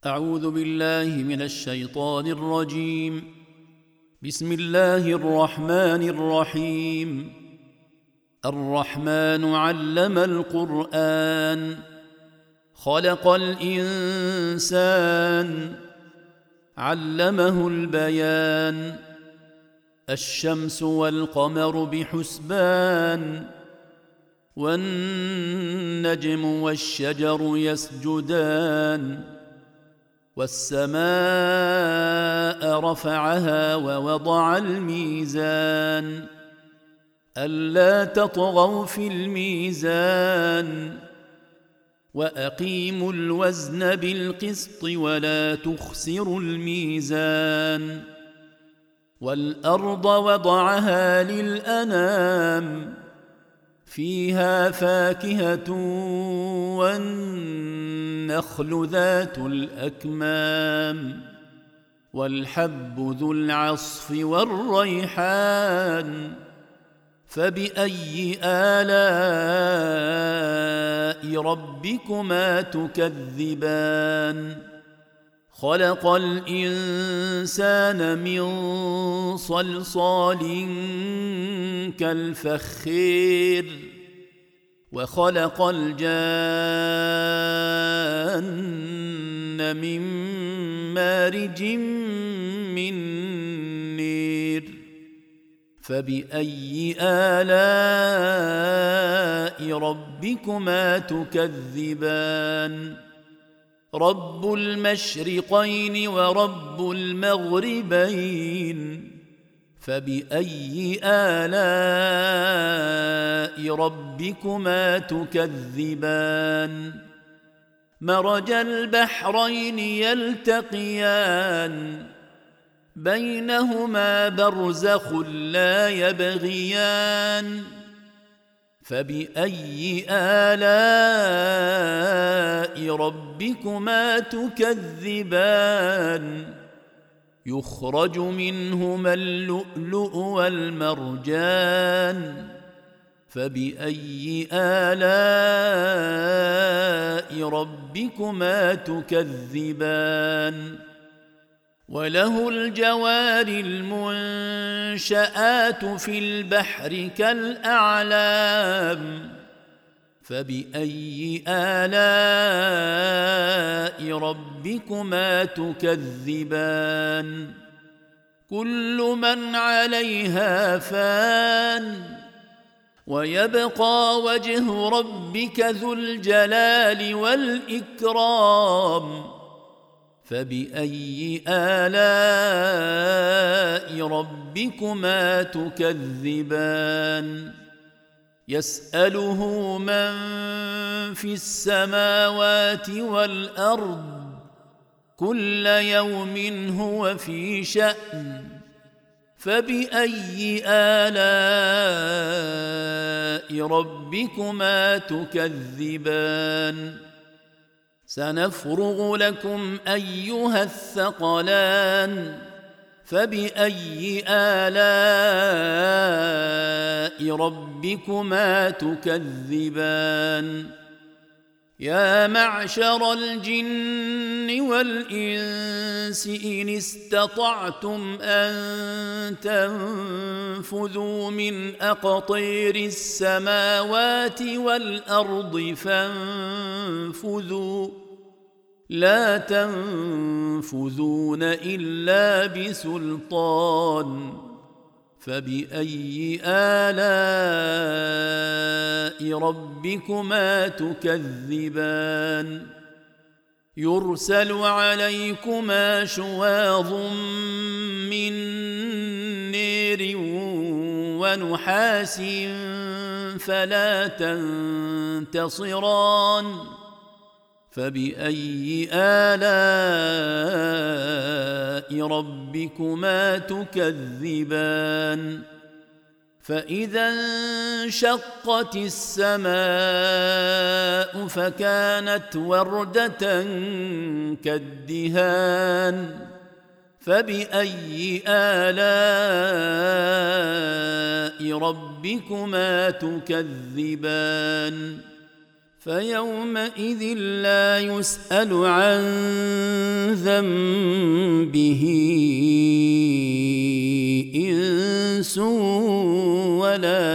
أعوذ بالله من الشيطان الرجيم. بسم الله الرحمن الرحيم. الرحمن علم القرآن، خلق الإنسان، علمه البيان. الشمس والقمر بحسبان، والنجم والشجر يسجدان. والسماء رفعها ووضع الميزان، ألا تطغوا في الميزان، وأقيموا الوزن بالقسط ولا تخسروا الميزان. والأرض وضعها للأنام، فيها فاكهة والنخل ذات الأكمام، والحب ذو العصف والريحان. فبأي آلاء ربكما تكذبان؟ خلق الإنسان من صلصال كالفخير، وخلق الجان من مارج من نير. فبأي آلاء ربكما تكذبان؟ رب المشرقين ورب المغربين. فبأي آلاء ربكما تكذبان؟ مرج البحرين يلتقيان، بينهما برزخ لا يبغيان. فبأي آلاء ربكما تكذبان؟ يخرج منهما اللؤلؤ والمرجان. فبأي آلاء ربكما تكذبان؟ وله الجوار المنشآت في البحر كالأعلام. فبأي آلاء ربكما تكذبان؟ كل من عليها فان، ويبقى وجه ربك ذو الجلال والإكرام. فبأي آلاء ربكما تكذبان؟ يسأله من في السماوات والأرض، كل يوم هو في شأن. فبأي آلاء ربكما تكذبان؟ سنفرغ لكم أيها الثقلان. فبأي آلاء ربكما تكذبان؟ يا معشر الجن والإنس إن استطعتم أن تنفذوا من أقطير السماوات والأرض فانفذوا، لا تنفذون إلا بسلطان. فبأي آلاء ربكما تكذبان؟ يرسل عليكما شواظ من نير ونحاس فلا تنتصران. فبأي آلاء ربكما تكذبان؟ فإذا انشقت السماء فكانت وردة كالدهان. فبأي آلاء ربكما تكذبان؟ فيومئذ لا يسأل عن ذنبه إنس ولا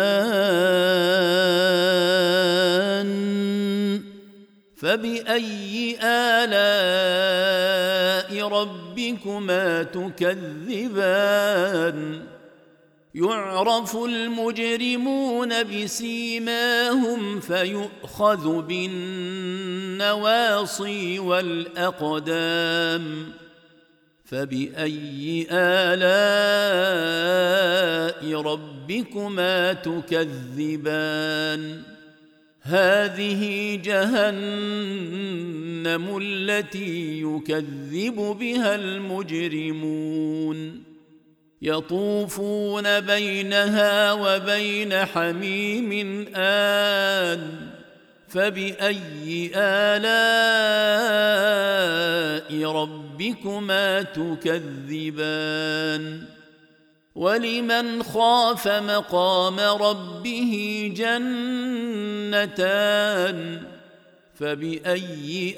جان فبأي آلاء ربكما تكذبان يعرف المجرمون بسيماهم فيؤخذ بالنواصي والأقدام فبأي آلاء ربكما تكذبان هذه جهنم التي يكذب بها المجرمون يطوفون بينها وبين حميم آن فبأي آلاء ربكما تكذبان ولمن خاف مقام ربه جنتان فبأي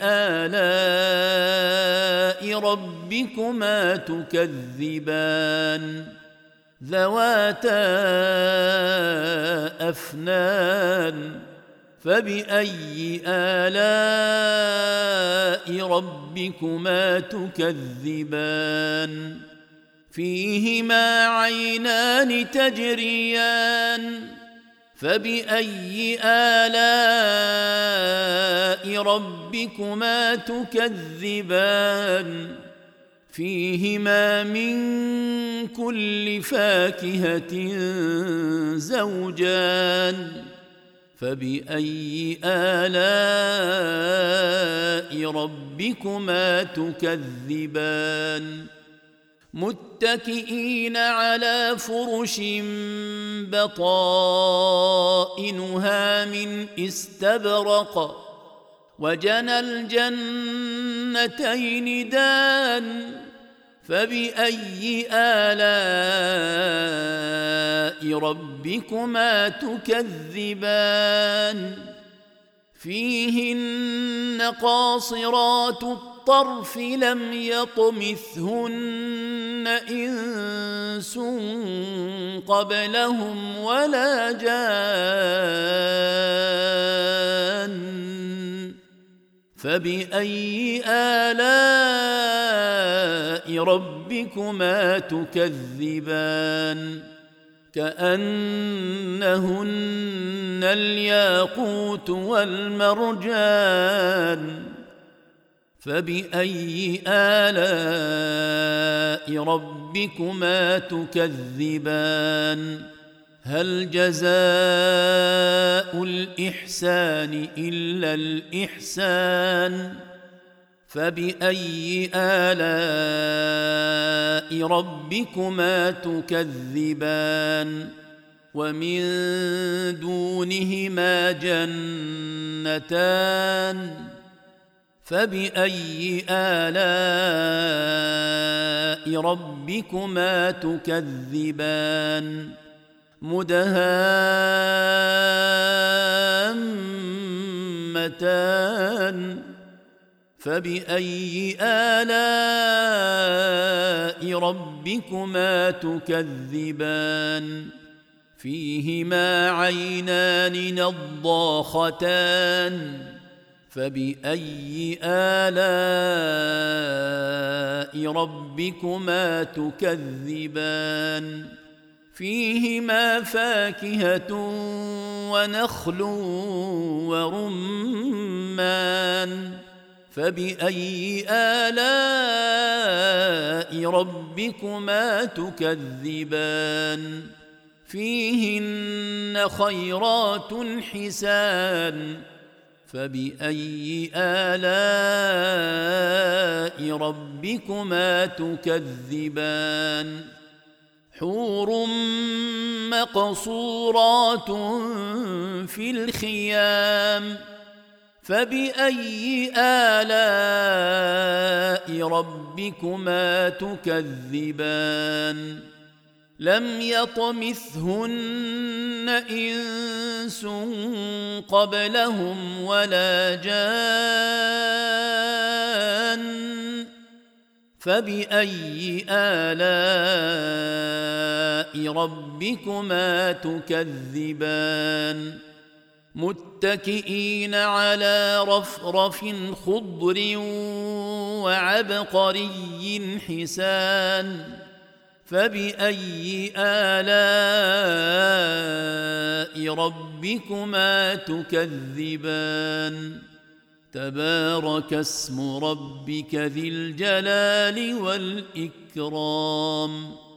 آلاء ربكما تكذبان ذواتا أفنان فبأي آلاء ربكما تكذبان فيهما عينان تجريان فبأي آلاء ربكما تكذبان فيهما من كل فاكهة زوجان فبأي آلاء ربكما تكذبان متكئين على فرش بطائنها من استبرق وجنى الجنتين دان فبأي آلاء ربكما تكذبان فيهن قاصرات الطرف لم يطمثهن إنس قبلهم ولا جان فبأي آلاء ربكما تكذبان كأنهن الياقوت والمرجان فبأي آلاء ربكما تكذبان هل جزاء الإحسان إلا الإحسان فبأي آلاء ربكما تكذبان ومن دونهما جنتان فبأي آلاء ربكما تكذبان مدهامتان فبأي آلاء ربكما تكذبان فيهما عينان نضاختان فبأي آلاء ربكما تكذبان فيهما فاكهة ونخل ورمان فبأي آلاء ربكما تكذبان فيهن خيرات حسان فبأي آلاء ربكما تكذبان حور مقصورات في الخيام فبأي آلاء ربكما تكذبان لم يطمثهن إنس قبلهم ولا جان فبأي آلاء ربكما تكذبان متكئين على رفرف خضر وعبقري حسان فبأي آلاء ربكما تكذبان تبارك اسم ربك ذي الجلال والإكرام